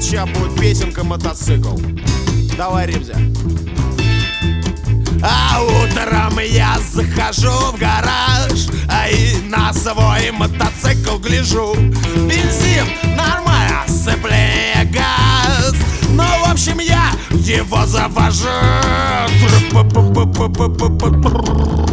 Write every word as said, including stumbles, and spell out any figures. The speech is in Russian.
Сейчас будет песенка «Мотоцикл». Давай, Римзя. А утром я захожу в гараж, а и на свой мотоцикл гляжу. Бензин нормально, сцепление газ. Ну, в общем, я его завожу.